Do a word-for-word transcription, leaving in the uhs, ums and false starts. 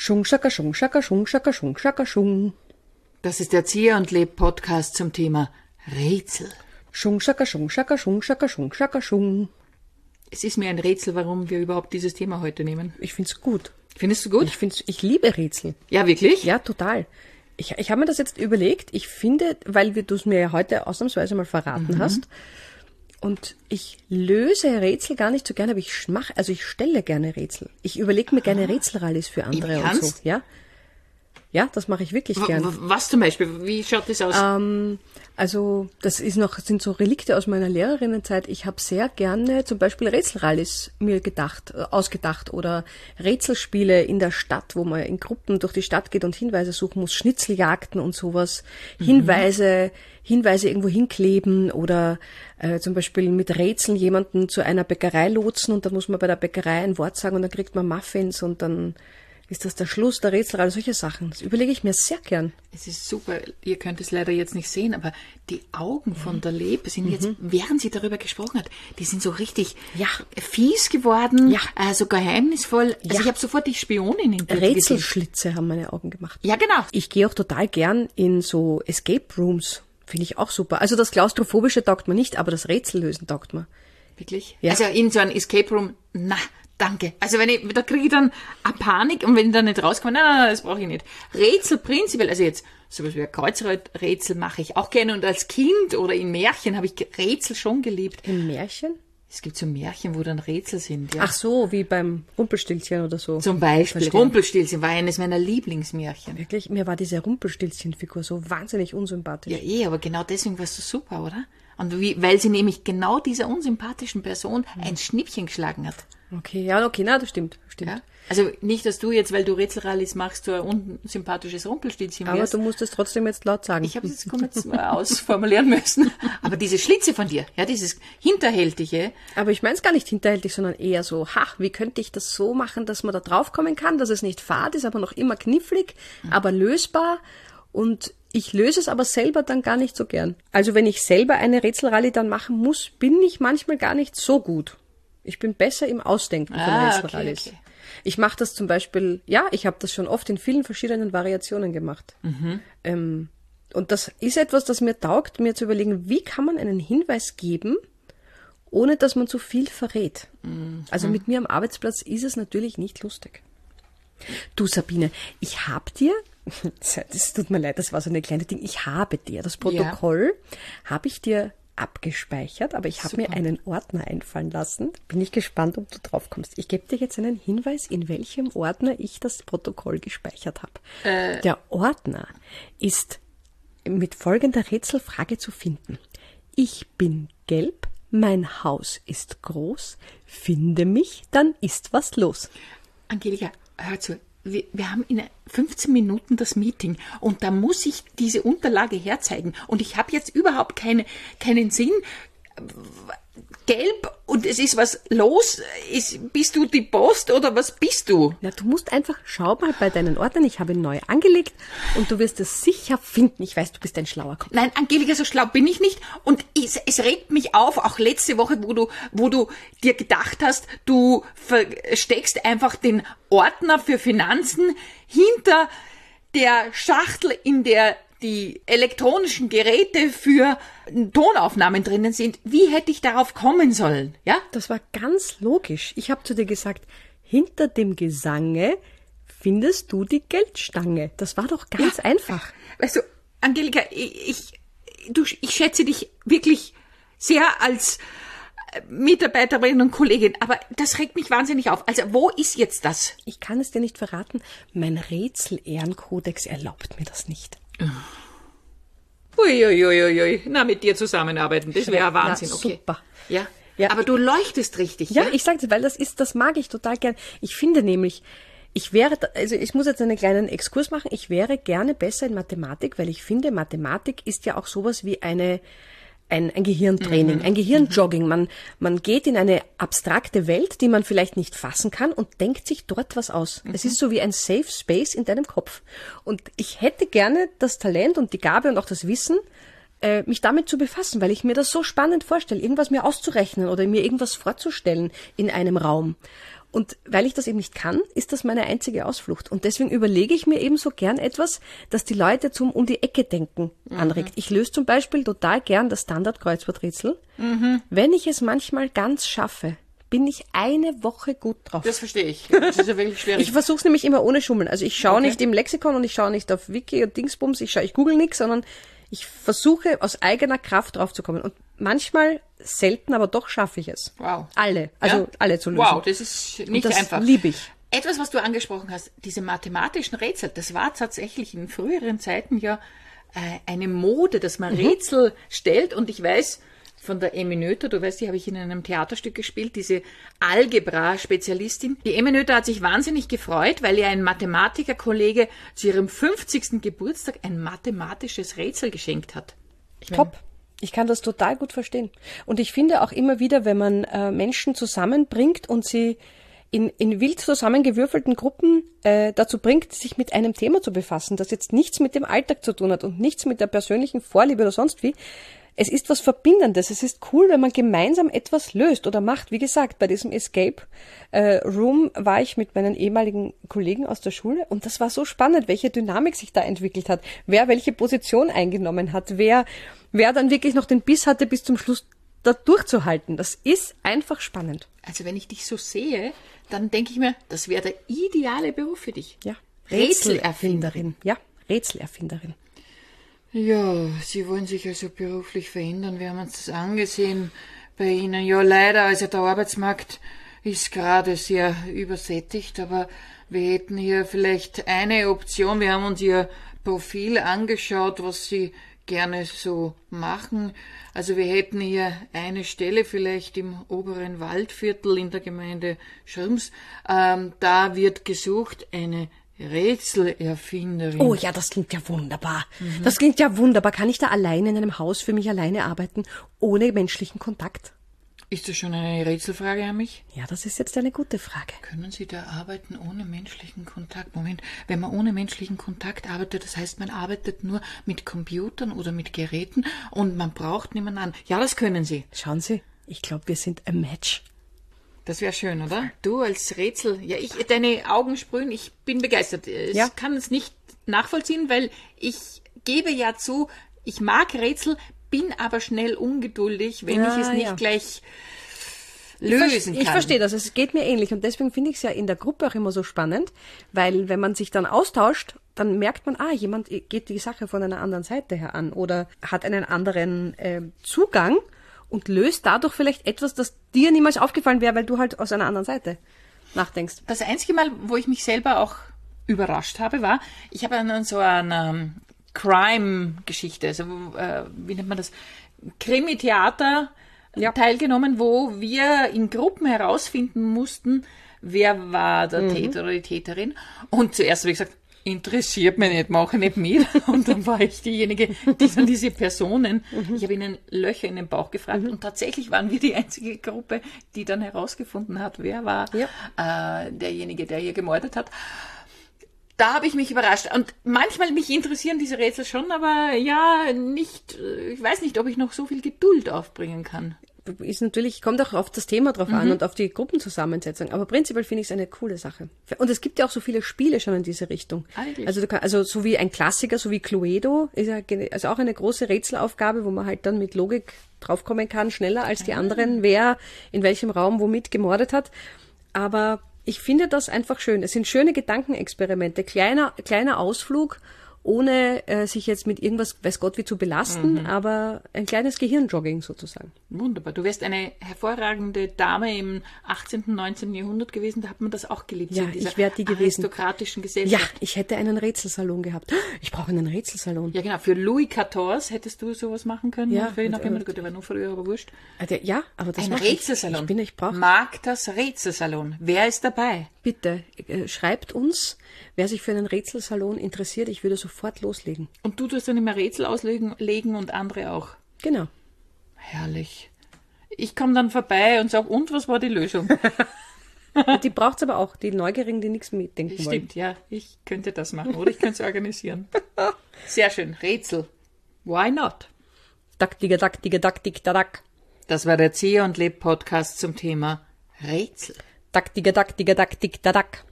Schung, schaka, schung, schaka, schung, schaka, schung, schaka, schung. Das ist der Erzieher und Leb Podcast zum Thema Rätsel. Schung, schaka, schung, schaka, schung, schaka, schung, schaka, schung. Es ist mir ein Rätsel, warum wir überhaupt dieses Thema heute nehmen. Ich find's gut. Findest du gut? Ich find's, ich liebe Rätsel. Ja, wirklich? Ja, total. Ich, ich habe mir das jetzt überlegt. Ich finde, weil du es mir ja heute ausnahmsweise mal verraten mhm. hast, und ich löse Rätsel gar nicht so gerne, aber ich mache, also ich stelle gerne Rätsel. Ich überlege mir gerne Rätselrallies für andere und so. Ja, ja, das mache ich wirklich w- gern. Was zum Beispiel? Wie schaut das aus? Ähm, also das ist noch, sind so Relikte aus meiner Lehrerinnenzeit. Ich habe sehr gerne zum Beispiel Rätselrallies mir gedacht, äh, ausgedacht oder Rätselspiele in der Stadt, wo man in Gruppen durch die Stadt geht und Hinweise suchen muss, Schnitzeljagden und sowas, mhm. Hinweise, Hinweise irgendwo hinkleben oder äh, zum Beispiel mit Rätseln jemanden zu einer Bäckerei lotsen und dann muss man bei der Bäckerei ein Wort sagen und dann kriegt man Muffins und dann ist das der Schluss der Rätsel, all solche Sachen. Das überlege ich mir sehr gern. Es ist super, ihr könnt es leider jetzt nicht sehen, aber die Augen von der Leb sind jetzt, mhm. während sie darüber gesprochen hat, die sind so richtig ja. fies geworden, ja. äh, so geheimnisvoll. Also ja. ich habe sofort die Spionin in Bild Rätselschlitze haben meine Augen gemacht. Ja, genau. Ich gehe auch total gern in so Escape Rooms. Finde ich auch super. Also das Klaustrophobische taugt mir nicht, aber das Rätsellösen taugt mir. Wirklich? Ja. Also in so einem Escape Room, na, danke. Also wenn ich, da kriege ich dann eine Panik und wenn ich dann nicht rauskomme, nein, nein, nein, das brauche ich nicht. Rätsel prinzipiell, also jetzt sowas wie ein Kreuzrätsel mache ich auch gerne und als Kind oder in Märchen habe ich Rätsel schon geliebt. In Märchen? Es gibt so Märchen, wo dann Rätsel sind, ja. Ach so, wie beim Rumpelstilzchen oder so. Zum Beispiel. Verstehen. Rumpelstilzchen war eines meiner Lieblingsmärchen. Wirklich? Mir war diese Rumpelstilzchen-Figur so wahnsinnig unsympathisch. Ja, eh, aber genau deswegen warst du super, oder? Und wie, weil sie nämlich genau dieser unsympathischen Person ein Schnippchen geschlagen hat. Okay, ja, okay, na, das stimmt, stimmt. Ja? Also nicht, dass du jetzt, weil du Rätselrallies machst, so ein unsympathisches Rumpelstilzchen Aber wirst. du musst es trotzdem jetzt laut sagen. Ich habe es jetzt mal ausformulieren müssen. Aber diese Schlitze von dir, ja, dieses Hinterhältige. Aber ich meine es gar nicht hinterhältig, sondern eher so, ha, wie könnte ich das so machen, dass man da draufkommen kann, dass es nicht fad ist, aber noch immer knifflig, mhm. aber lösbar. Und ich löse es aber selber dann gar nicht so gern. Also wenn ich selber eine Rätselrallye dann machen muss, bin ich manchmal gar nicht so gut. Ich bin besser im Ausdenken von ah, Rätselrallies. Okay, okay. Ich mache das zum Beispiel, ja, ich habe das schon oft in vielen verschiedenen Variationen gemacht. Mhm. Ähm, und das ist etwas, das mir taugt, mir zu überlegen, wie kann man einen Hinweis geben, ohne dass man zu viel verrät. Mhm. Also mit mir am Arbeitsplatz ist es natürlich nicht lustig. Du Sabine, ich habe dir, das tut mir leid, das war so eine kleine Ding, ich habe dir, das Protokoll ja. habe ich dir abgespeichert, aber ich habe mir einen Ordner einfallen lassen. Bin ich gespannt, ob du drauf kommst. Ich gebe dir jetzt einen Hinweis, in welchem Ordner ich das Protokoll gespeichert habe. Äh. Der Ordner ist mit folgender Rätselfrage zu finden. Ich bin gelb, mein Haus ist groß, finde mich, dann ist was los. Angelika, hör zu. Wir, wir haben in fünfzehn Minuten das Meeting und da muss ich diese Unterlage herzeigen. Und ich habe jetzt überhaupt keine, keinen Sinn. Gelb und es ist was los. Ist, bist du die Post oder was bist du? Na, du musst einfach, schau mal bei deinen Ordnern, ich habe ihn neu angelegt und du wirst es sicher finden. Ich weiß, du bist ein schlauer Kopf. Nein, Angelika, so schlau bin ich nicht. Und es, es regt mich auf, auch letzte Woche, wo du, wo du dir gedacht hast, du versteckst einfach den Ordner für Finanzen hinter der Schachtel, in der die elektronischen Geräte für Tonaufnahmen drinnen sind. Wie hätte ich darauf kommen sollen? Ja? Das war ganz logisch. Ich habe zu dir gesagt, hinter dem Gesange findest du die Geldstange. Das war doch ganz ja. einfach. Weißt du, Angelika, ich, ich, du, ich schätze dich wirklich sehr als Mitarbeiterin und Kollegin, aber das regt mich wahnsinnig auf. Also wo ist jetzt das? Ich kann es dir nicht verraten. Mein Rätsel-Ehrenkodex erlaubt mir das nicht. Uiuiuiui, ui, ui. Na, mit dir zusammenarbeiten, das wäre Wahnsinn. Na, okay. Super. Ja? Ja, aber du leuchtest richtig. Ja, ja? ich sagte, weil das ist, das mag ich total gern. Ich finde nämlich, ich wäre, also ich muss jetzt einen kleinen Exkurs machen, ich wäre gerne besser in Mathematik, weil ich finde, Mathematik ist ja auch sowas wie eine Ein, ein Gehirntraining, mhm. ein Gehirnjogging. Man, man geht in eine abstrakte Welt, die man vielleicht nicht fassen kann und denkt sich dort was aus. Mhm. Es ist so wie ein Safe Space in deinem Kopf. Und ich hätte gerne das Talent und die Gabe und auch das Wissen, äh, mich damit zu befassen, weil ich mir das so spannend vorstelle, irgendwas mir auszurechnen oder mir irgendwas vorzustellen in einem Raum. Und weil ich das eben nicht kann, ist das meine einzige Ausflucht. Und deswegen überlege ich mir eben so gern etwas, das die Leute zum um die Ecke denken anregt. Mhm. Ich löse zum Beispiel total gern das Standard-Kreuzworträtsel. Mhm. Wenn ich es manchmal ganz schaffe, bin ich eine Woche gut drauf. Das verstehe ich. Das ist ja wirklich schwierig. Ich versuche es nämlich immer ohne Schummeln. Also ich schaue okay. nicht im Lexikon und ich schaue nicht auf Wiki und Dingsbums, ich, schaue, ich google nichts, sondern ich versuche aus eigener Kraft draufzukommen. Und manchmal, selten, aber doch schaffe ich es. Wow. Alle, also ja? alle zu lösen. Wow, das ist nicht das einfach. Das liebe ich. Etwas, was du angesprochen hast, diese mathematischen Rätsel, das war tatsächlich in früheren Zeiten ja äh, eine Mode, dass man mhm. Rätsel stellt. Und ich weiß von der Emmy Noether, du weißt, die habe ich in einem Theaterstück gespielt, diese Algebra-Spezialistin. Die Emmy Noether hat sich wahnsinnig gefreut, weil ihr ein Mathematikerkollege zu ihrem fünfzigsten Geburtstag ein mathematisches Rätsel geschenkt hat. Ich Top. Ich kann das total gut verstehen. Und ich finde auch immer wieder, wenn man äh, Menschen zusammenbringt und sie in, in wild zusammengewürfelten Gruppen äh, dazu bringt, sich mit einem Thema zu befassen, das jetzt nichts mit dem Alltag zu tun hat und nichts mit der persönlichen Vorliebe oder sonst wie. Es ist was Verbindendes. Es ist cool, wenn man gemeinsam etwas löst oder macht. Wie gesagt, bei diesem Escape äh, Room war ich mit meinen ehemaligen Kollegen aus der Schule und das war so spannend, welche Dynamik sich da entwickelt hat, wer welche Position eingenommen hat, wer, wer dann wirklich noch den Biss hatte, bis zum Schluss da durchzuhalten. Das ist einfach spannend. Also wenn ich dich so sehe, dann denke ich mir, das wäre der ideale Beruf für dich. Ja. Rätselerfinderin. Ja, Rätselerfinderin. Ja, Sie wollen sich also beruflich verändern. Wir haben uns das angesehen bei Ihnen. Ja, leider, also der Arbeitsmarkt ist gerade sehr übersättigt, aber wir hätten hier vielleicht eine Option. Wir haben uns Ihr Profil angeschaut, was Sie gerne so machen. Also wir hätten hier eine Stelle vielleicht im oberen Waldviertel in der Gemeinde Schirms. Ähm, da wird gesucht eine Rätselerfinderin. Oh ja, das klingt ja wunderbar. Mhm. Das klingt ja wunderbar. Kann ich da alleine in einem Haus für mich alleine arbeiten, ohne menschlichen Kontakt? Ist das schon eine Rätselfrage an mich? Ja, das ist jetzt eine gute Frage. Können Sie da arbeiten ohne menschlichen Kontakt? Moment, wenn man ohne menschlichen Kontakt arbeitet, das heißt, man arbeitet nur mit Computern oder mit Geräten und man braucht niemanden an. Ja, das können Sie. Schauen Sie, ich glaube, wir sind a match. Das wäre schön, oder? Du als Rätsel, ja, ich, deine Augen sprühen, ich bin begeistert. Ich ja. kann es nicht nachvollziehen, weil ich gebe ja zu, ich mag Rätsel, bin aber schnell ungeduldig, wenn ja, ich es nicht ja. gleich lösen kann. Ich verstehe das, es geht mir ähnlich und deswegen finde ich es ja in der Gruppe auch immer so spannend, weil wenn man sich dann austauscht, dann merkt man, ah, jemand geht die Sache von einer anderen Seite her an oder hat einen anderen äh, Zugang und löst dadurch vielleicht etwas, das dir niemals aufgefallen wäre, weil du halt aus einer anderen Seite nachdenkst. Das einzige Mal, wo ich mich selber auch überrascht habe, war, ich habe an so einer Crime-Geschichte, also äh, wie nennt man das, Krimi-Theater ja. teilgenommen, wo wir in Gruppen herausfinden mussten, wer war der mhm. Täter oder die Täterin. Und zuerst habe ich gesagt, interessiert mich nicht, mache nicht mit. Und dann war ich diejenige, die dann diese Personen, mhm. ich habe ihnen Löcher in den Bauch gefragt mhm. und tatsächlich waren wir die einzige Gruppe, die dann herausgefunden hat, wer war ja. äh, derjenige, der hier gemordet hat. Da habe ich mich überrascht. Und manchmal mich interessieren diese Rätsel schon, aber ja, nicht, ich weiß nicht, ob ich noch so viel Geduld aufbringen kann. Ist natürlich, kommt auch auf das Thema drauf mhm. an und auf die Gruppenzusammensetzung. Aber prinzipiell finde ich es eine coole Sache. Und es gibt ja auch so viele Spiele schon in diese Richtung. Eigentlich. Also, du kann, also so wie ein Klassiker, so wie Cluedo, ist ja also auch eine große Rätselaufgabe, wo man halt dann mit Logik draufkommen kann, schneller als die mhm. anderen, wer in welchem Raum womit gemordet hat. Aber ich finde das einfach schön. Es sind schöne Gedankenexperimente, kleiner, kleiner Ausflug, ohne äh, sich jetzt mit irgendwas, weiß Gott, wie zu belasten, mhm. aber ein kleines Gehirnjogging sozusagen. Wunderbar. Du wärst eine hervorragende Dame im achtzehnten, neunzehnten Jahrhundert gewesen, da hat man das auch geliebt. Ja, in dieser ich wäre die gewesen. Aristokratischen Gesellschaft. Ja, ich hätte einen Rätselsalon gehabt. Ich brauche einen Rätselsalon. Ja, genau. Für Louis vierzehn hättest du sowas machen können. Ja. Für ihn auch immer. Gut, der war nur früher, aber wurscht. Ja, aber das Ein Rätselsalon. Ich bin, ich brauche. Magdas Rätselsalon. Wer ist dabei? Bitte, äh, schreibt uns, wer sich für einen Rätselsalon interessiert. Ich würde sofort loslegen. Und du tust dann immer Rätsel auslegen legen und andere auch? Genau. Herrlich. Ich komme dann vorbei und sage, und was war die Lösung? Die braucht's aber auch, die Neugierigen, die nichts mitdenken Stimmt, wollen. Stimmt, ja. Ich könnte das machen oder ich könnte es organisieren. Sehr schön. Rätsel. Why not? Dack, digga, dack, digga, dack, dick, dack. Das war der Zieher und Leb Podcast zum Thema Rätsel. Dack, digga, dack, digga, dack, dick, da, dack.